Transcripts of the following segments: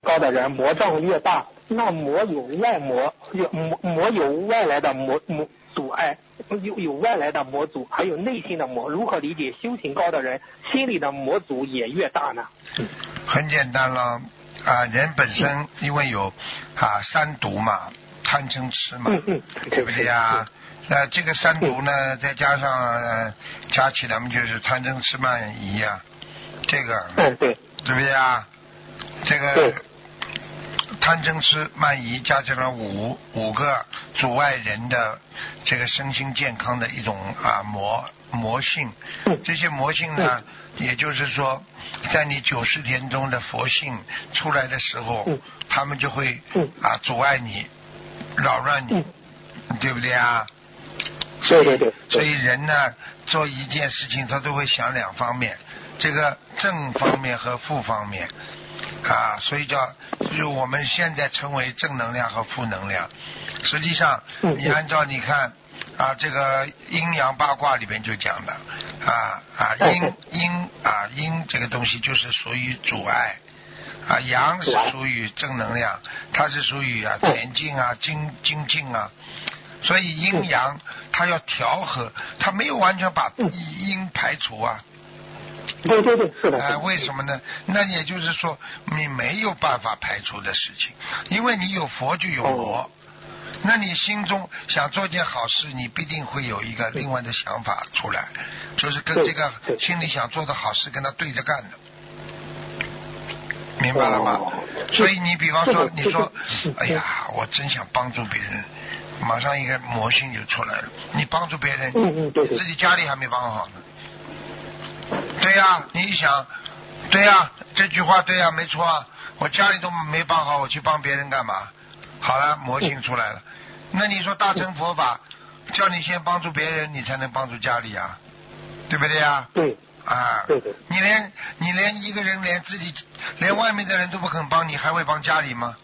高的人魔障越大，那魔有外来的魔阻碍，有外来的魔阻，还有内心的魔，如何理解修行高的人心里的魔阻也越大呢？ 很简单了人本身因为有三毒嘛，贪嗔痴嘛，对不对呀？这个三毒呢，再加上加起来嘛，就是贪嗔痴慢疑啊，这个对不对呀？这个贪嗔痴慢疑加起来五个阻碍人的这个身心健康的一种魔性。这些魔性呢，也就是说在你90天中的佛性出来的时候，他们就会阻碍你，扰乱你，对不对啊？对。所以人呢，做一件事情他都会想两方面，这个正方面和负方面所以就是我们现在称为正能量和负能量。实际上你按照你看这个阴阳八卦里边就讲的阴这个东西就是属于阻碍阳是属于正能量，它是属于前进精进所以阴阳它要调和，它没有完全把阴排除对，是的。 为什么呢？那也就是说你没有办法排除的事情，因为你有佛就有魔。那你心中想做件好事，你必定会有一个另外的想法出来，就是跟这个心里想做的好事跟他对着干的，明白了吗？所以你比方说你说哎呀我真想帮助别人，马上一个魔性就出来了，你帮助别人自己家里还没帮好呢。对呀，你一想对呀，这句话对呀，没错我家里都没帮好，我去帮别人干嘛？好了，魔性出来了。那你说大乘佛法叫你先帮助别人，你才能帮助家里对不对对你连一个人连外面的人都不肯帮你，还会帮家里吗？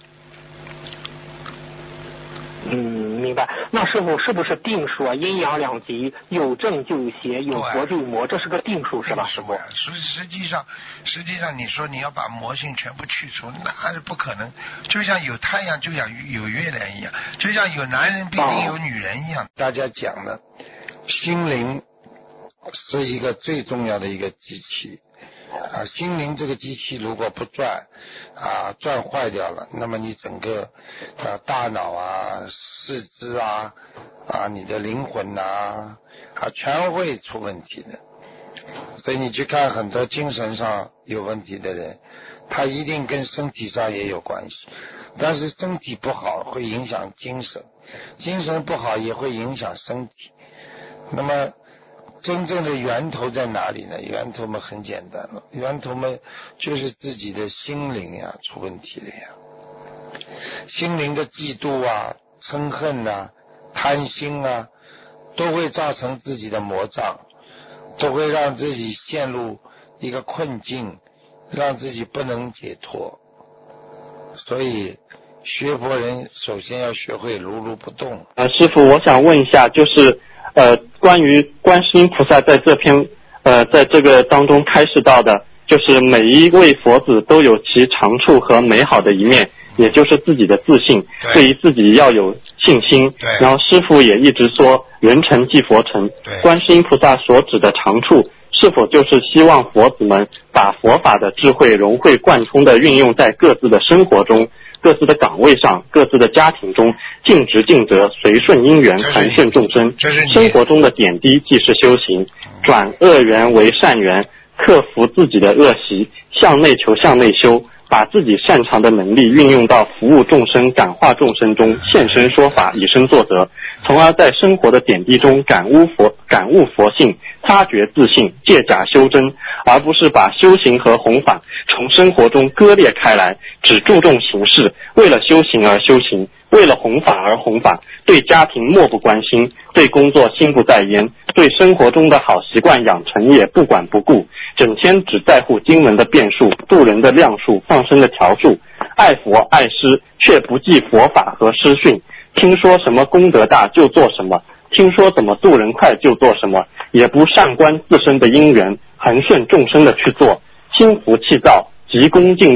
明白。那师傅是不是定数阴阳两极，有正就有邪，有佛就有魔，这是个定数是吧？师傅实际上你说你要把魔性全部去除，那是不可能。就像有太阳就像有月亮一样，就像有男人必定有女人一样。大家讲的心灵是一个最重要的一个机器心灵这个机器如果不转转坏掉了，那么你整个大脑四肢你的灵魂全会出问题的。所以你去看很多精神上有问题的人，他一定跟身体上也有关系，但是身体不好会影响精神，精神不好也会影响身体。那么真正的源头在哪里呢？源头们很简单了，源头们就是自己的心灵出问题了心灵的嫉妒嗔恨贪心都会造成自己的魔障，都会让自己陷入一个困境，让自己不能解脱。所以学佛人首先要学会如如不动。 师父，我想问一下，就是关于观世音菩萨在在这个当中开示到的，就是每一位佛子都有其长处和美好的一面，也就是自己的自信，对于自己要有信心。然后师父也一直说人成即佛成，观世音菩萨所指的长处是否就是希望佛子们把佛法的智慧融会贯通的运用在各自的生活中，各自的岗位上，各自的家庭中，尽职尽责，随顺因缘，传顺众生。生活中的点滴即是修行，转恶缘为善缘，克服自己的恶习，向内求向内修，把自己擅长的能力运用到服务众生感化众生中，现身说法，以身作则，从而在生活的点滴中感悟佛性，察觉自信，借假修真，而不是把修行和弘法从生活中割裂开来，只注重形式，为了修行而修行，为了弘法而弘法，对家庭漠不关心，对工作心不在焉，对生活中的好习惯养成也不管不顾，整天只在乎经文的变数，度人的量数，放生的条数，爱佛爱师却不记佛法和师训，听说什么功德大就做什么，听说怎么度人快就做什么，也不善观自身的因缘，恒顺众生的去做，心浮气躁，急功近利，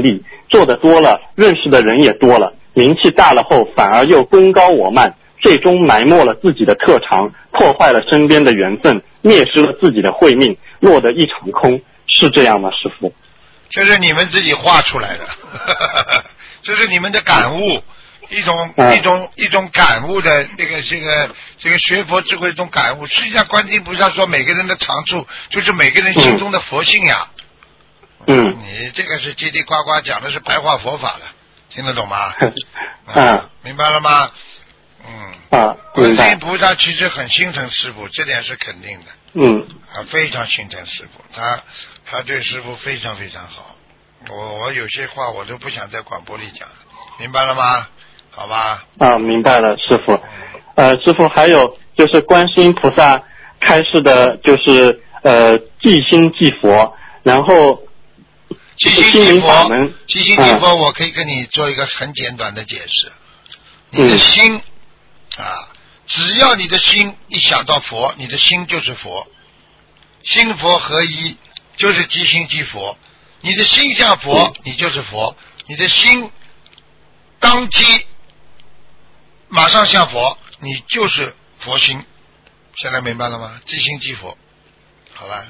做的多了，认识的人也多了，名气大了后反而又功高我慢，最终埋没了自己的特长，破坏了身边的缘分，灭失了自己的慧命，落得一场空，是这样吗，师父？ 这是你们自己画出来的，这是你们的感悟，一种感悟的这个学佛智慧的一种感悟。实际上，观世音菩萨说，每个人的长处就是每个人心中的佛性呀。你这个是叽叽呱呱讲的是白话佛法了，听得懂吗？明白了吗？观世音菩萨其实很心疼师父，这点是肯定的。非常心疼师父，他对师父非常非常好。我有些话我都不想在广播里讲，明白了吗？好吧。 明白了，师父。师父还有就是观世音菩萨开示的，就是即心即佛，然后即心即佛，即心即佛，我可以跟你做一个很简短的解释。你的心只要你的心一想到佛，你的心就是佛，心佛合一就是即心即佛。你的心像佛，你就是佛；你的心当机马上像佛，你就是佛心。现在明白了吗？即心即佛。好了。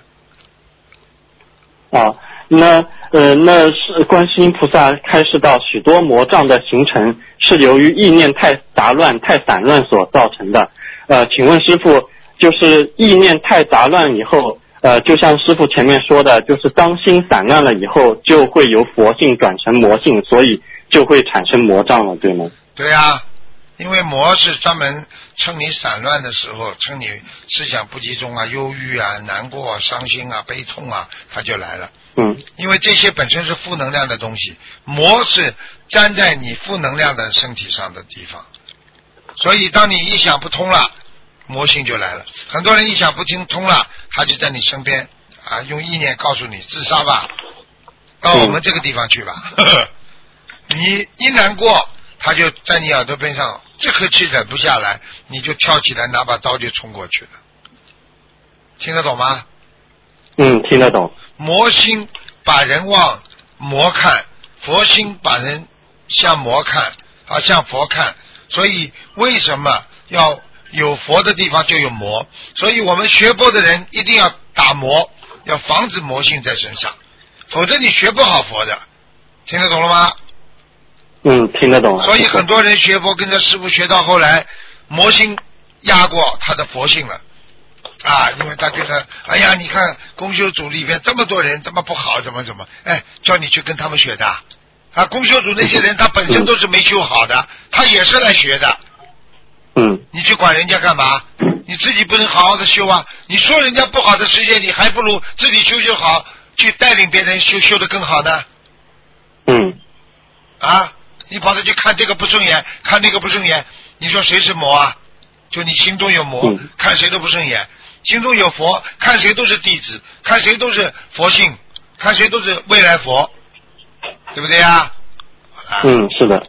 那是观世音菩萨开示到许多魔障的形成是由于意念太杂乱、太散乱所造成的。请问师父，就是意念太杂乱以后，就像师父前面说的，就是当心散乱了以后，就会由佛性转成魔性，所以就会产生魔障了，对吗？ 对啊，因为魔是专门趁你散乱的时候，趁你思想不集中啊、忧郁啊、难过啊、伤心啊、悲痛啊，它就来了。因为这些本身是负能量的东西，魔是粘在你负能量的身体上的地方，所以当你一想不通了，魔性就来了。很多人一想不通了，他就在你身边用意念告诉你自杀吧，到我们这个地方去吧。你一难过，他就在你耳朵边上，这口气忍不下来，你就跳起来拿把刀就冲过去了。听得懂吗？ 听得懂。 魔心把人往魔看，佛心把人向魔看，向佛看。所以为什么要有佛的地方就有魔？所以我们学佛的人一定要打魔，要防止魔性在身上，否则你学不好佛的。听得懂了吗？ 听得懂了。 所以很多人学佛跟着师父学到后来，魔性压过他的佛性了。因为他觉得，哎呀，你看公修组里边这么多人这么不好，怎么，叫你去跟他们学的公修组那些人他本身都是没修好的，他也是来学的。你去管人家干嘛？你自己不能好好的修啊！你说人家不好的时间，你还不如自己修好，去带领别人修得更好呢。你跑着去看这个不顺眼，看那个不顺眼，你说谁是魔啊？就你心中有魔，看谁都不顺眼。心中有佛，看谁都是弟子，看谁都是佛性，看谁都是未来佛，对不对呀？ 是的。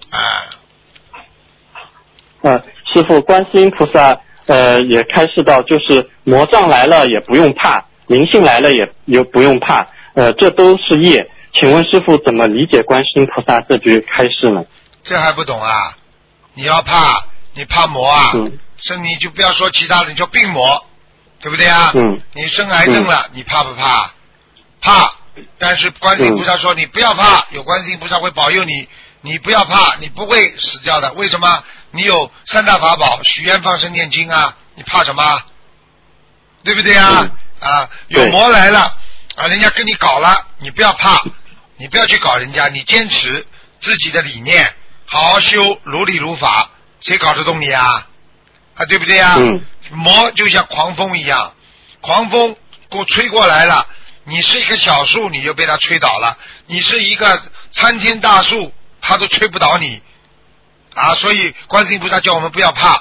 师父，观世音菩萨也开示到，就是魔障来了也不用怕，灵性来了也不用怕，这都是业。请问师父怎么理解观世音菩萨这句开示呢？ 这还不懂啊？你要怕，你怕魔啊？你就不要说其他的，你说病魔。对不对啊？你生癌症了，你怕不怕？怕。但是观世音菩萨说你不要怕，有观世音菩萨会保佑你，你不要怕，你不会死掉的。为什么？你有三大法宝，许愿、放生、念经啊，你怕什么？对不对啊？有魔来了人家跟你搞了，你不要怕，你不要去搞人家，你坚持自己的理念，好好修，如理如法，谁搞得动你啊？对不对啊？魔就像狂风一样，狂风吹过来了，你是一棵小树，你就被它吹倒了；你是一个参天大树，它都吹不倒你所以观世音菩萨叫我们不要怕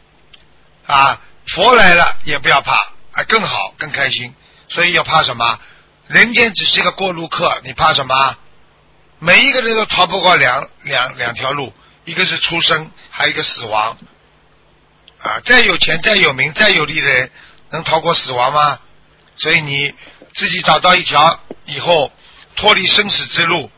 佛来了也不要怕更好更开心。所以要怕什么？人间只是一个过路客，你怕什么？每一个人都逃不过两条路，一个是出生，还有一个死亡再有钱再有名再有利的人能逃过死亡吗？所以你自己找到一条以后脱离生死之路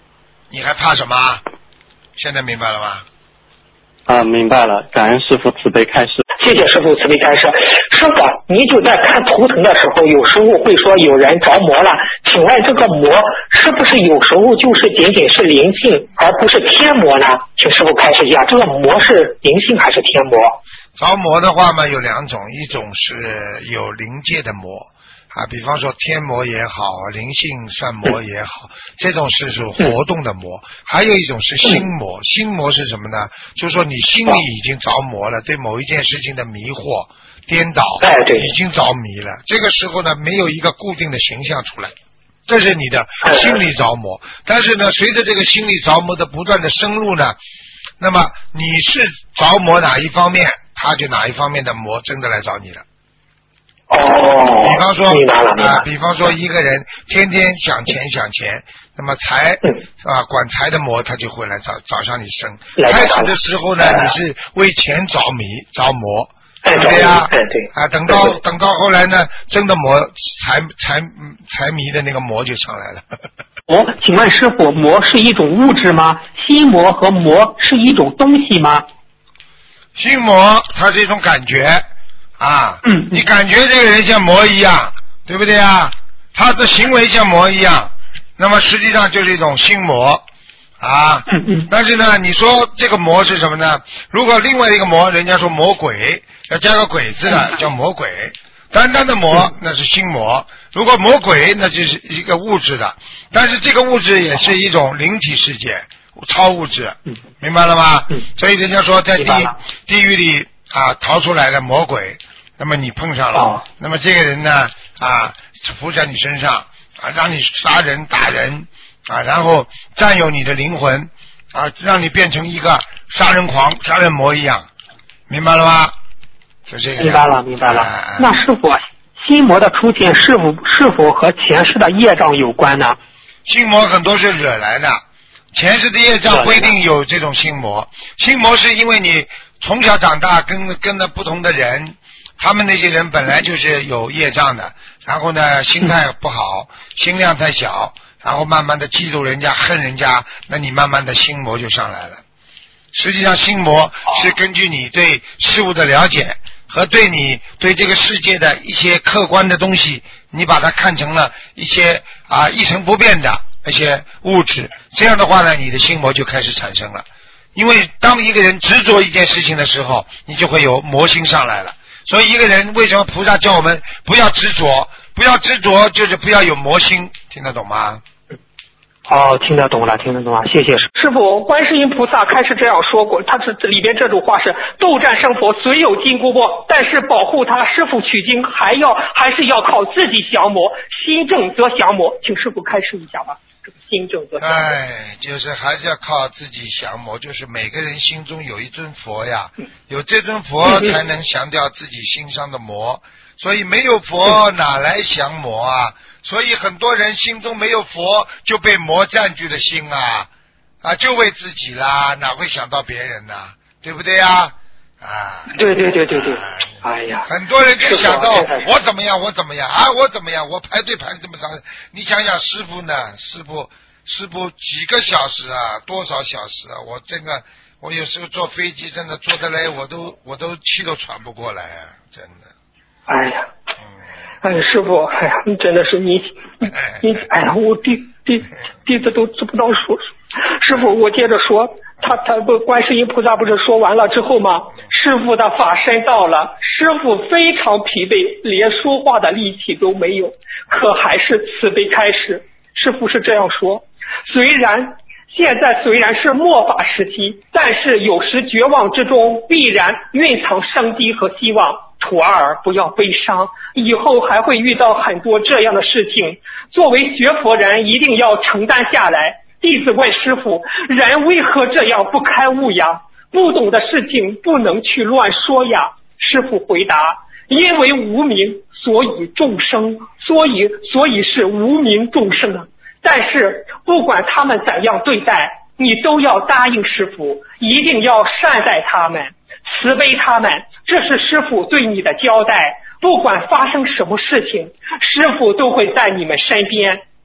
你还怕什么？现在明白了吗？ 明白了，感恩师父慈悲开示。 谢谢师傅慈悲开示。师傅，您就在看图腾的时候，有时候会说有人着魔了，请问这个魔是不是有时候就是仅仅是灵性，而不是天魔呢？请师傅开示一下，这个魔是灵性还是天魔？ 着魔的话嘛，有两种，一种是有灵界的魔比方说天魔也好，灵性算魔也好，这种是属活动的魔。还有一种是心魔，心魔是什么呢？就是说你心里已经着魔了，对某一件事情的迷惑、颠倒，已经着迷了。这个时候呢，没有一个固定的形象出来，这是你的心理着魔。但是呢，随着这个心理着魔的不断的深入呢，那么你是着魔哪一方面，他就哪一方面的魔真的来找你了。比方说比方说一个人天天想钱，那么管财的魔他就会来找上你身。开始的时候呢，你是为钱着魔，对不对呀？等到后来呢，真的魔财迷的那个魔就上来了。 请问师父，魔是一种物质吗？心魔和魔是一种东西吗？ 心魔它是一种感觉你感觉这个人像魔一样，对不对啊？他的行为像魔一样，那么实际上就是一种心魔但是呢，你说这个魔是什么呢？如果另外一个魔，人家说魔鬼，要加个鬼字的叫魔鬼。单单的魔那是心魔，如果魔鬼那就是一个物质的，但是这个物质也是一种灵体世界，超物质，明白了吗？所以人家说在地狱里逃出来的魔鬼，那么你碰上了，那么这个人呢附在你身上让你杀人打人然后占有你的灵魂让你变成一个杀人狂、杀人魔一样，明白了吗？就这个。 明白了。那师父，心魔的出现是否和前世的业障有关呢？ 心魔很多是惹来的，前世的业障不一定有这种心魔。心魔是因为你从小长大跟了不同的人，他们那些人本来就是有业障的，然后呢心态不好，心量太小，然后慢慢的嫉妒人家恨人家，那你慢慢的心魔就上来了。实际上心魔是根据你对事物的了解和对你对这个世界的一些客观的东西，你把它看成了一些一成不变的那些物质，这样的话呢，你的心魔就开始产生了。因为当一个人执着一件事情的时候，你就会有魔心上来了。所以一个人为什么菩萨叫我们不要执着，就是不要有魔心，听得懂吗？ 听得懂了，谢谢师父。观世音菩萨开始这样说过，他这里边这种话是斗战胜佛虽有金箍棒，但是保护他师父取经还是要靠自己降魔，心正则降魔，请师父开示一下吧。心正则降魔就是还是要靠自己降魔，就是每个人心中有一尊佛呀，有这尊佛才能降掉自己心上的魔，所以没有佛哪来降魔啊？所以很多人心中没有佛，就被魔占据了心就为自己啦，哪会想到别人呢？对不对呀？ 对。哎呀， 很多人就想到我怎么样，我怎么样，我排队排这么长，你想想师父呢？师父几个小时多少小时我有时候坐飞机真的坐得来，我都气都喘不过来真的。 哎呀。师父，真的是你，我弟子都不道说。师父，我接着说，他观世音菩萨不是说完了之后吗？师父的法身到了，师父非常疲惫，连说话的力气都没有，可还是慈悲开示。师父是这样说：现在虽然是末法时期，但是有时绝望之中必然蕴藏生机和希望。徒儿不要悲伤，以后还会遇到很多这样的事情，作为学佛人一定要承担下来。弟子问师父，人为何这样不开悟呀？不懂的事情不能去乱说呀。师父回答，因为无明，所以众生，所以是无明众生但是不管他们怎样对待，你都要答应师父，一定要善待他们，慈悲他们，这是师父对你的交代。不管发生什么事情，师父都会在你们身边，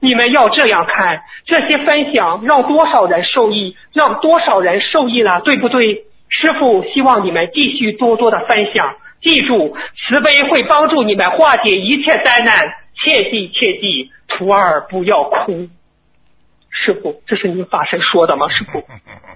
你们要这样看，这些分享让多少人受益，让多少人受益了，对不对？师父希望你们继续多多的分享，记住，慈悲会帮助你们化解一切灾难，切记切记，徒儿不要哭。师父，这是您法身说的吗？师父？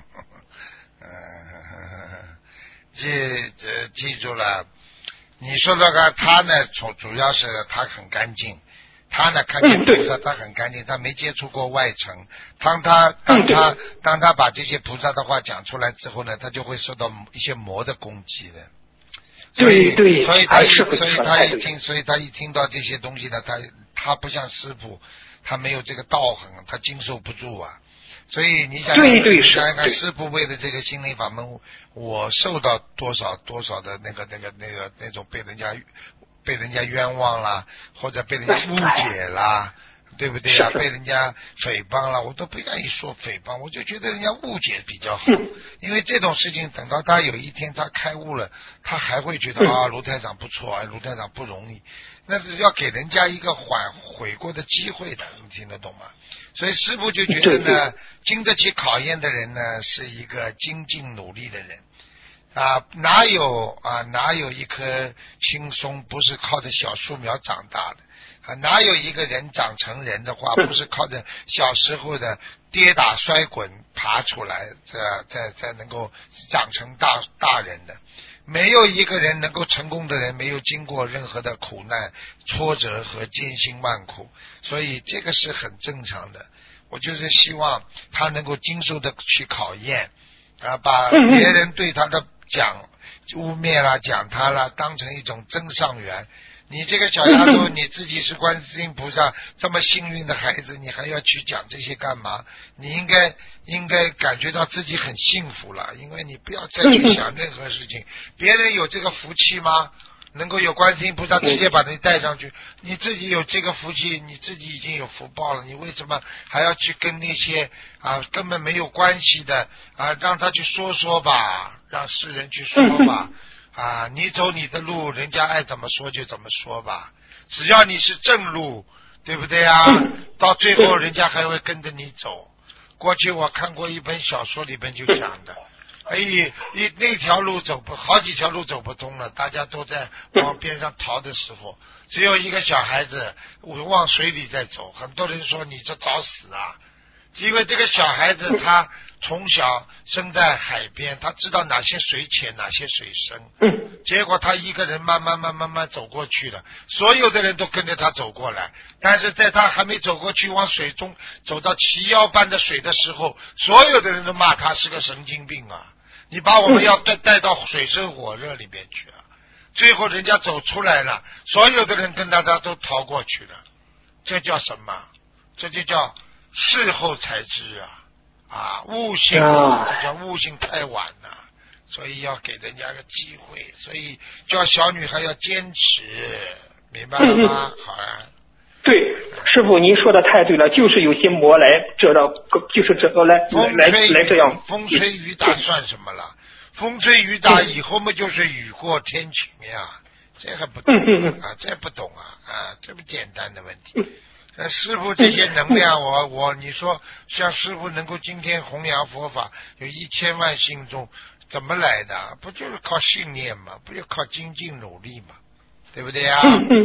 记住了，你说这个他呢，主要是他很干净，他呢看见菩萨他很干净，他没接触过外尘。当他把这些菩萨的话讲出来之后呢，他就会受到一些魔的攻击的。所以他一听到这些东西呢，他不像师父，他没有这个道行，他经受不住啊。所以你想想看，师父为了这个心灵法门，我受到多少的那种被人家冤枉啦，或者被人家误解啦，对不对啊？被人家诽谤了，我都不愿意说诽谤，我就觉得人家误解比较好。因为这种事情等到他有一天他开悟了，他还会觉得啊，卢台长不错啊，卢台长不容易，那是要给人家一个悔过的机会的，你听得懂吗？所以师父就觉得呢，经得起考验的人呢，是一个精进努力的人啊，哪有一棵青松不是靠着小树苗长大的啊？哪有一个人长成人的话，不是靠着小时候的跌打摔滚爬出来，再能够长成大人的？没有一个人能够成功的人没有经过任何的苦难挫折和艰辛万苦，所以这个是很正常的。我就是希望他能够经受的去考验啊，把别人对他的污蔑啦讲他啦当成一种增上缘。你这个小丫头，你自己是观世音菩萨这么幸运的孩子，你还要去讲这些干嘛？你应该感觉到自己很幸福了，因为你不要再去想任何事情。别人有这个福气吗？能够有观世音菩萨直接把你带上去，你自己有这个福气，你自己已经有福报了，你为什么还要去跟那些根本没有关系的让他去说吧，让世人去说吧你走你的路，人家爱怎么说就怎么说吧，只要你是正路，对不对啊？到最后人家还会跟着你走。过去我看过一本小说，里边就讲的那条路好几条路走不通了，大家都在往边上逃的时候，只有一个小孩子往水里在走。很多人说你这找死啊，因为这个小孩子他从小生在海边，他知道哪些水浅哪些水深，结果他一个人慢慢走过去了，所有的人都跟着他走过来，但是在他还没走过去往水中走到齐腰般的水的时候，所有的人都骂他是个神经病啊，你把我们要带到水深火热里面去啊！最后人家走出来了，所有的人跟他都逃过去了，这叫什么？这就叫事后才知悟性这叫悟性太晚了，所以要给人家个机会，所以叫小女孩要坚持，明白了吗？好啊。 对，师父您说的太对了，就是有些魔来这样，就是这个来这样。 风吹雨打算什么了？风吹雨打以后嘛，就是雨过天晴呀，这还不懂这不懂这么简单的问题。师父这些能量，你说像师父能够今天弘扬佛法，有1000万信众，怎么来的？不就是靠信念吗？不就靠精进努力吗？对不对呀？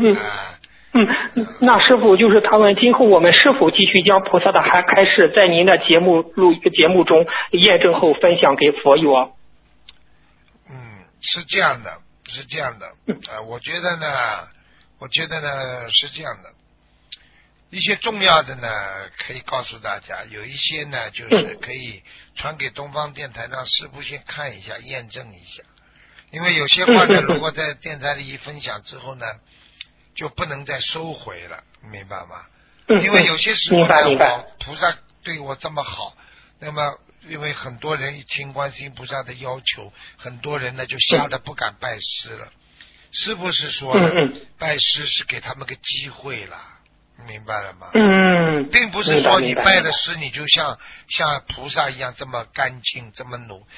那师父就是他们今后我们是否继续将菩萨的开示在您的节目中验证后分享给佛友啊？ 是这样的。我觉得呢是这样的。一些重要的呢可以告诉大家，有一些呢就是可以传给东方电台，让师父先看一下验证一下。因为有些话呢如果在电台里一分享之后呢就不能再收回了，明白吗？因为有些时候呢菩萨对我这么好，那么因为很多人一听观世音菩萨的要求，很多人呢就吓得不敢拜师了。师父是说了拜师是给他们个机会了， 明白了吗？并不是说你拜的师你就像菩萨一样这么干净，这么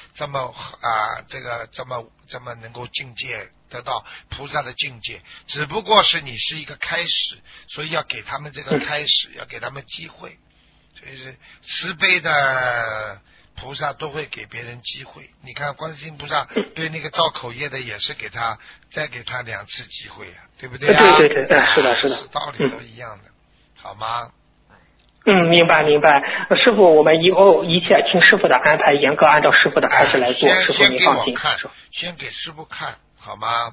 这么能够境界得到菩萨的境界，只不过是你是一个开始，所以要给他们这个开始，要给他们机会。所以是慈悲的菩萨都会给别人机会。你看观世音菩萨对那个造口业的也是再给他2次机会啊，对不对啊？ 对，是的， 道理都一样的，好吗？ 明白。师傅，我们以后一切听师傅的安排，严格按照师傅的开始来做。师傅您放心。 先给师傅看，好吗？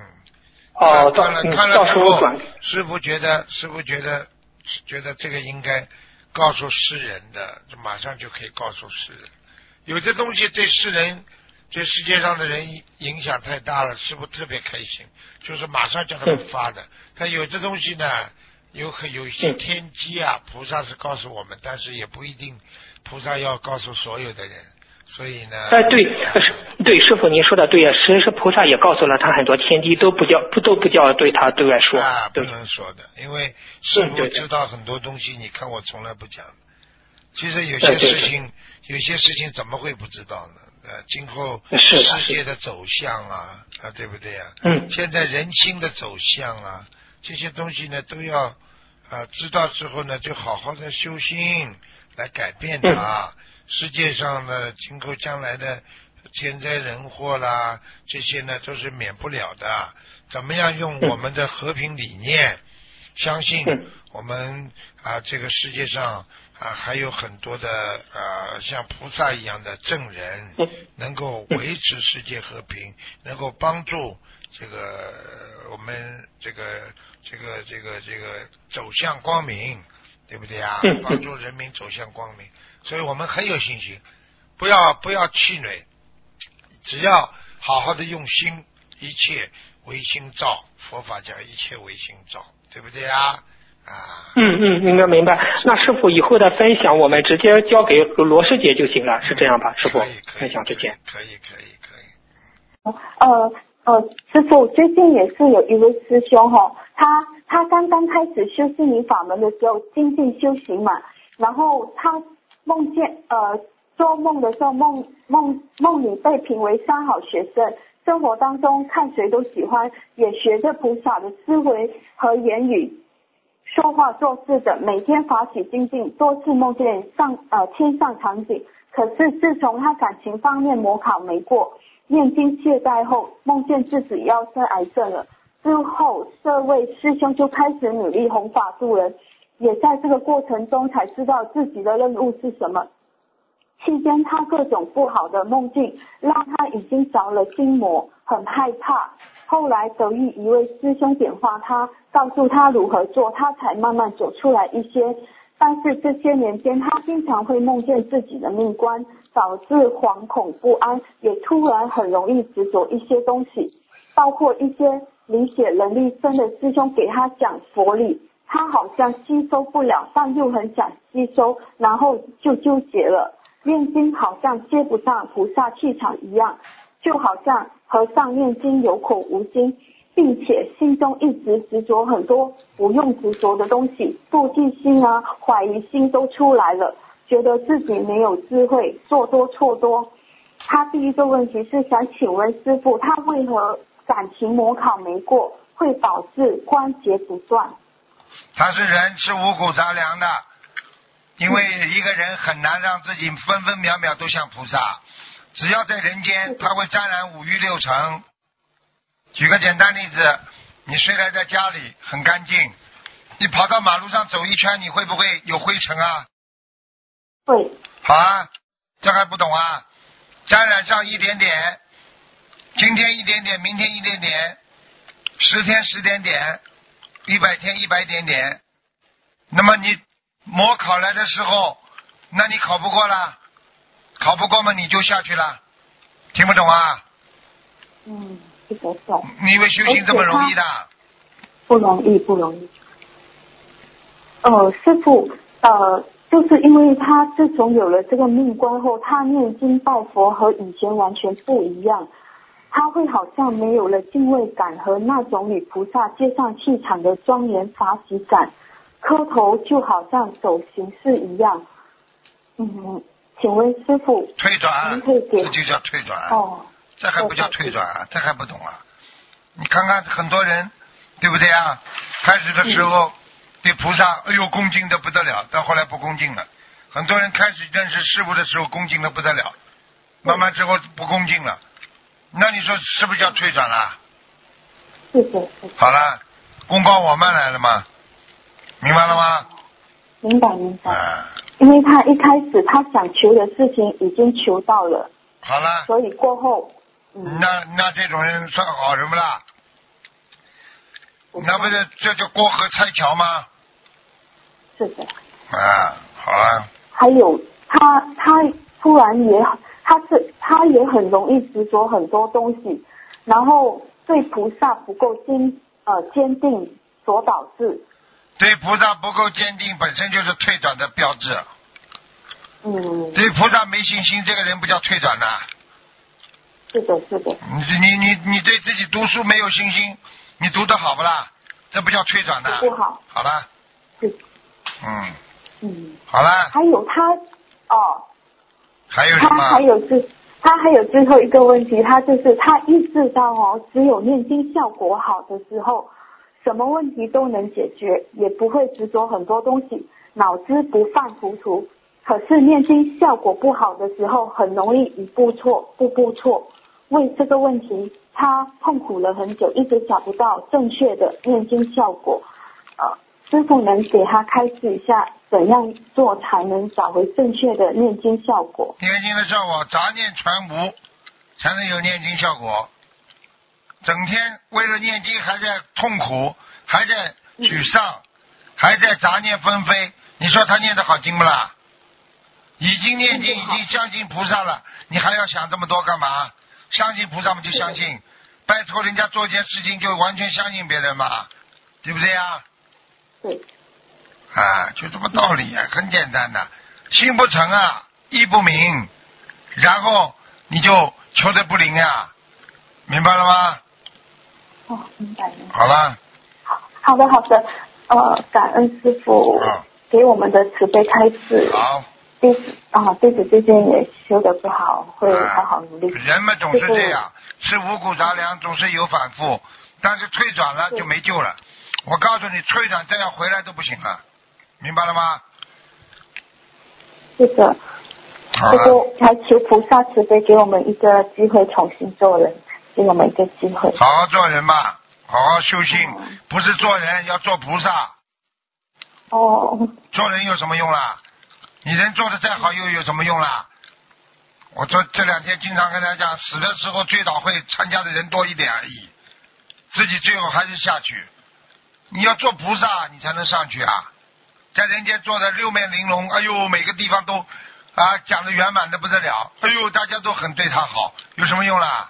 看了之后， 师傅觉得这个应该告诉世人的，就马上就可以告诉世人。有些东西对世人、对世界上的人影响太大了，师傅特别开心，就是马上叫他们发的。他有这东西呢。有一些天机啊，菩萨是告诉我们，但是也不一定菩萨要告诉所有的人，所以呢。对，师傅您说的对啊，其实菩萨也告诉了他很多天机，都不叫对他对外说。 不能说的，因为师傅知道很多东西，你看我从来不讲。其实有些事情怎么会不知道呢？今后世界的走向啊，对不对啊？现在人心的走向啊。这些东西呢，都要知道之后呢，就好好的修心来改变它。世界上呢，今后将来的天灾人祸啦，这些呢都是免不了的。怎么样用我们的和平理念，相信我们这个世界上还有很多的像菩萨一样的正人，能够维持世界和平，能够帮助这个我们这个走向光明，对不对啊？帮助人民走向光明，所以我们很有信心。不要气馁，只要好好的用心，一切唯心造。佛法讲一切唯心造，对不对啊？ 明白。那师傅以后的分享，我们直接交给罗师姐就行了，是这样吧？师傅，分享之前可以。 师傅，最近也是有一位师兄他刚刚开始修心灵法门的时候精进修行嘛，然后他梦见做梦的时候梦里被评为3好学生，生活当中看谁都喜欢，也学着菩萨的思维和言语说话做事的，每天法喜精进，多次梦见天上场景。可是自从他感情方面模考没过，念经懈怠后，梦见自己要生癌症了。之后这位师兄就开始努力弘法度人，也在这个过程中才知道自己的任务是什么。期间他各种不好的梦境让他已经着了心魔，很害怕。后来得遇一位师兄点化他，告诉他如何做，他才慢慢走出来一些。但是这些年间他经常会梦见自己的命关，导致惶恐不安，也突然很容易执着一些东西，包括一些理解能力深的师兄给他讲佛理，他好像吸收不了，但又很想吸收，然后就纠结了。念经好像接不上菩萨气场一样，就好像和尚念经有口无心，并且心中一直执着很多不用执着的东西，妒忌心啊、怀疑心都出来了，觉得自己没有智慧，做多错多。他第一个问题是想请问师父，他为何感情模考没过，会导致关节不断？ 他是人，吃五谷杂粮的，因为一个人很难让自己分分秒秒都像菩萨，只要在人间他会沾染五欲六尘。举个简单例子，你虽然在家里很干净，你跑到马路上走一圈，你会不会有灰尘啊？ 会。 好啊，这还不懂啊？沾染上一点点，今天一点点，明天一点点，10天10点点，100天100点点，那么你模考来的时候，那你考不过了，考不过嘛你就下去了，听不懂啊？ 这个懂。 你以为修行这么容易的？ 不容易。师父，就是因为他自从有了这个命关后，他念经拜佛和以前完全不一样，他会好像没有了敬畏感和那种与菩萨接上气场的庄严法喜感， 磕头就好像走形式一样。请问师傅， 退转， 可以给这就叫退转。 哦， 这还不叫退转啊？这还不懂啊？你看看很多人，对不对啊？开始的时候对菩萨，哎呦恭敬的不得了，到后来不恭敬了。很多人开始认识师父的时候恭敬的不得了，慢慢之后不恭敬了，那你说是不是叫退转了？ 是的。 好了，公报我慢来了吗？明白了吗？ 明白。因为他一开始他想求的事情已经求到了， 好了， 所以过后， 那这种人算好人不啦？那不是这叫过河拆桥吗？ 是的。 好了。 还有他突然他也很容易执着很多东西，然后对菩萨不够坚定所导致。 对菩萨不够坚定，本身就是退转的标志。对菩萨没信心，这个人不叫退转的。 是的。 你对自己读书没有信心，你读得好不啦？这不叫退转的。 不好。 好了。 是。 好了。 还有他还有什么？ 他还有最后一个问题，他就是他意识到只有念经效果好的时候，什么问题都能解决，也不会执着很多东西，脑子不犯糊涂。可是念经效果不好的时候，很容易一步错，步步错。为这个问题，他痛苦了很久，一直找不到正确的念经效果。师父能给他开示一下，怎样做才能找回正确的念经效果？ 念经的效果，杂念全无，才能有念经效果。整天为了念经还在痛苦，还在沮丧，还在杂念纷飞，你说他念得好经不啦？已经念经，已经相信菩萨了，你还要想这么多干嘛？相信菩萨嘛就相信，拜托人家做一件事情就完全相信别人嘛，对不对呀？ 对。 就这么道理啊，很简单的，心不诚意不明，然后你就求得不灵啊，明白了吗？ 明白。 好了。 好的，感恩师父给我们的慈悲开示。 好。 弟子最近也修得不好，会好好努力。 人们总是这样，吃五谷杂粮总是有反复，但是退转了就没救了。我告诉你，退转再要回来都不行了，明白了吗？ 是的。不过还求菩萨慈悲给我们一个机会重新做人，给我们一个机会。 好好做人吧，好好修心，不是做人要做菩萨。做人有什么用啦？你人做的再好又有什么用啦？我这两天经常跟大家讲，死的时候追悼会参加的人多一点而已，自己最后还是下去。你要做菩萨你才能上去啊，在人间做的六面玲珑，哎呦每个地方都讲的圆满的不得了，哎呦大家都很对他好，有什么用啦？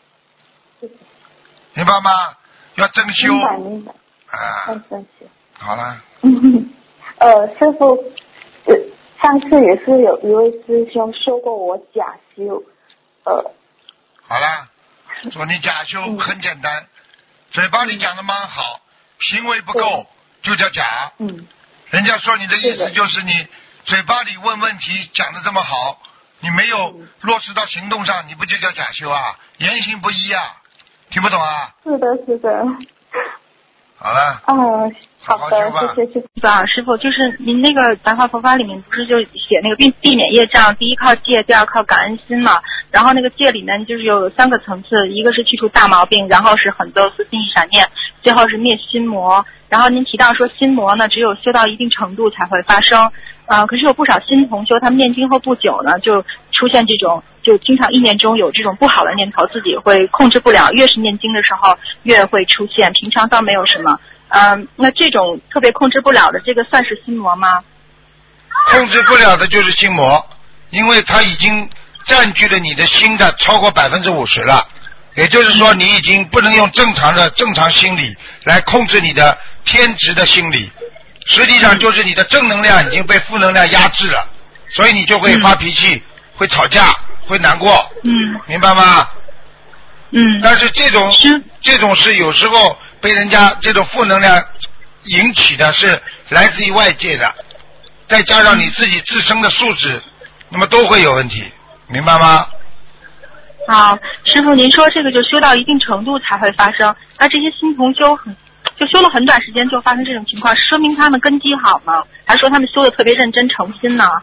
明白吗？要真修。 明白。真修。 好了。 师父，上次也是有一位师兄说过我假修。 好了，说你假修很简单，嘴巴里讲的蛮好，行为不够就叫假。人家说你的意思就是你嘴巴里问问题讲的这么好，你没有落实到行动上，你不就叫假修啊？言行不一啊，听不懂啊？ 是的。 好了。 好的，谢谢师父，就是您那个白话佛法里面不是就写那个避免业障，第一靠戒，第二靠感恩心嘛。然后那个戒里面就是有3个层次，一个是去除大毛病，然后是很多思心一闪念，最后是灭心魔。然后您提到说心魔呢，只有修到一定程度才会发生。可是有不少新同修，他们念经后不久呢，就出现这种，就经常意念中有这种不好的念头，自己会控制不了，越是念经的时候越会出现，平常倒没有什么。那这种特别控制不了的，这个算是心魔吗？ 控制不了的就是心魔，因为它已经占据了你的心的超过50%了，也就是说你已经不能用正常心理来控制你的偏执的心理，实际上就是你的正能量已经被负能量压制了，所以你就会发脾气，会吵架，会难过。明白吗？但是这种是有时候被人家这种负能量引起的是来自于外界的，再加上你自己自身的素质，那么都会有问题，明白吗？ 好，师傅，您说这个就修到一定程度才会发生，那这些新同修就修了很短时间就发生这种情况，说明他们根基好吗？还是说他们修的特别认真诚心呢？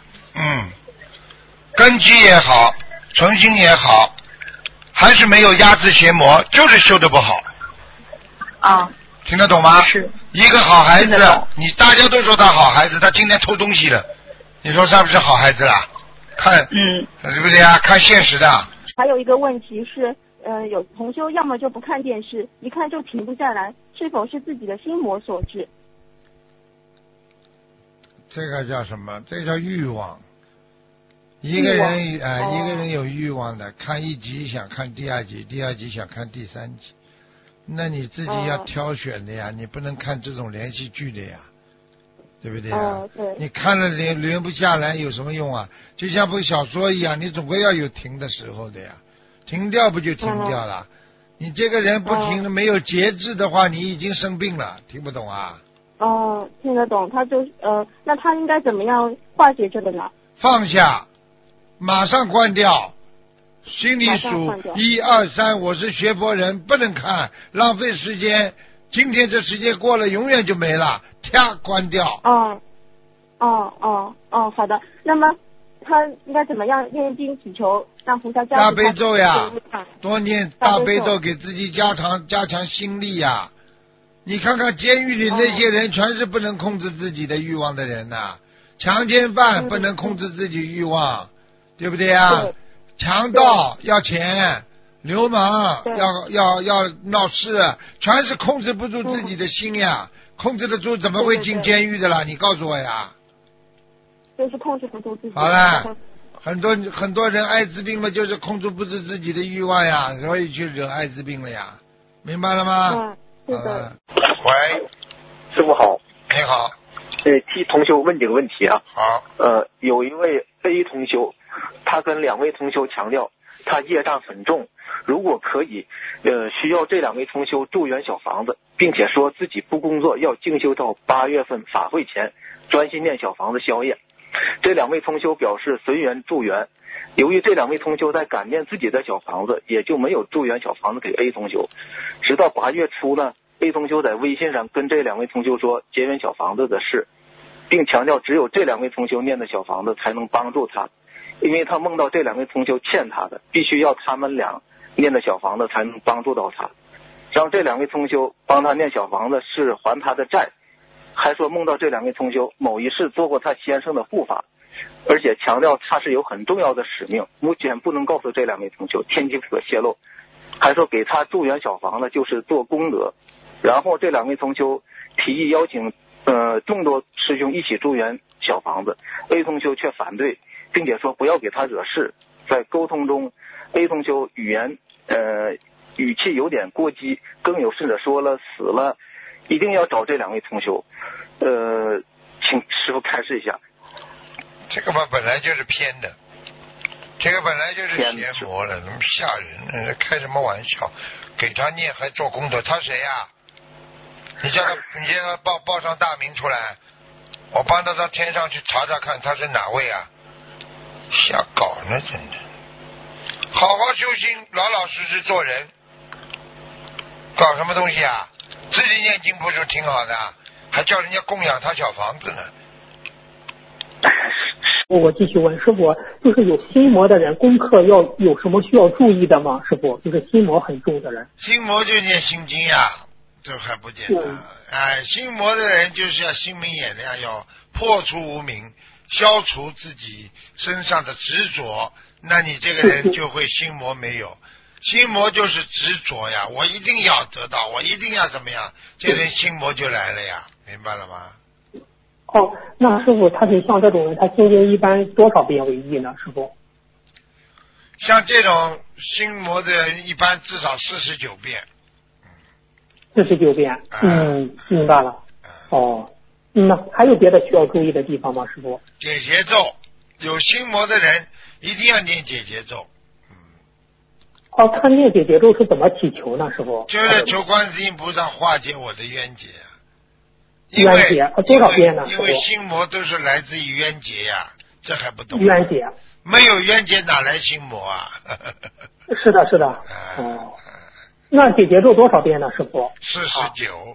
根基也好，诚心也好，还是没有压制邪魔，就是修的不好。听得懂吗？ 是。 一个好孩子，你大家都说他好孩子，他今天偷东西了，你说是不是好孩子啦？看，对不对啊？看现实的。 还有一个问题是，有同修要么就不看电视，一看就停不下来，是否是自己的心魔所致？ 这个叫什么？这叫欲望。一个人有欲望的，看一集想看第二集，第二集想看第三集，那你自己要挑选的呀，你不能看这种连续剧的呀，对不对呀？你看了连不下来有什么用啊？就像部小说一样，你总归要有停的时候的呀，停掉不就停掉了？你这个人不停没有节制的话，你已经生病了，听不懂啊？ 听得懂，他就那他应该怎么样化解这个呢？ 放下，马上关掉，心里数1、2、3，我是学佛人，不能看，浪费时间。今天这时间过了，永远就没了，关掉。 好的。那么他应该怎么样念经祈求，让菩萨加持？ 大悲咒呀，多念大悲咒，给自己加强心力呀。你看看监狱里那些人，全是不能控制自己的欲望的人呐。强奸犯不能控制自己欲望，对不对呀？强盗要钱，流氓要闹事，全是控制不住自己的心呀。控制得住怎么会进监狱的啦？你告诉我呀。 就是控制不住自己。 好了，很多人艾滋病嘛，就是控制不住自己的欲望呀，所以去惹艾滋病了呀，明白了吗？ 是的。 喂， 师傅好。 你好。 替同修问几个问题啊。 好。 有一位 A 同修，他跟2位同修强调，他业障很重，如果可以，需要这2位同修助缘小房子，并且说自己不工作，要静修到8月份法会前，专心念小房子消业。这2位同修表示随缘助缘，由于这2位同修在感念自己的小房子，也就没有助缘小房子给 A 同修。直到8月初呢，A 同修在微信上跟这2位同修说结缘小房子的事，并强调只有这2位同修念的小房子才能帮助他，因为他梦到这2位同修欠他的，必须要他们俩念的小房子才能帮助到他，让这2位同修帮他念小房子是还他的债，还说梦到这2位同修某一世做过他先生的护法，而且强调他是有很重要的使命，目前不能告诉这2位同修，天机不可泄露，还说给他助缘小房子就是做功德。然后这2位同修提议邀请众多师兄一起助缘小房子， A 同修却反对，并且说不要给他惹事。在沟通中 A 同修语气有点过激，更有甚者说了死了一定要找这2位同修。请师父开示一下。 这个嘛本来就是偏的，这个本来就是邪魔了，那么吓人，开什么玩笑？给他念还做功德，他谁呀？你叫他报上大名出来，我帮他到天上去查查看他是哪位啊？瞎搞呢，真的。好好修心，老老实实做人，搞什么东西啊？自己念经不是挺好的，还叫人家供养他小房子呢。 我继续问师傅，就是有心魔的人功课要有什么需要注意的吗？师傅，就是心魔很重的人。 心魔就念心经呀，这还不简单。心魔的人就是要心明眼亮，要破除无明，消除自己身上的执着，那你这个人就会心魔没有。心魔就是执着呀，我一定要得到，我一定要怎么样，这人心魔就来了呀，明白了吗？ 那师傅，他是像这种人，他心经一般多少遍为宜呢？师傅， 像这种心魔的人，一般至少49遍。 49遍，明白了。那还有别的需要注意的地方吗？师傅？ 解结咒，有心魔的人一定要念解结咒。 他念解结咒是怎么祈求呢？师傅？ 就是求观世音菩萨化解我的冤结。 冤结多少遍呢？ 因为心魔都是来自于冤结呀，这还不懂？ 冤结没有冤结哪来心魔啊？ 是的，是的。哦，那姐姐咒多少遍呢，师傅？ 49。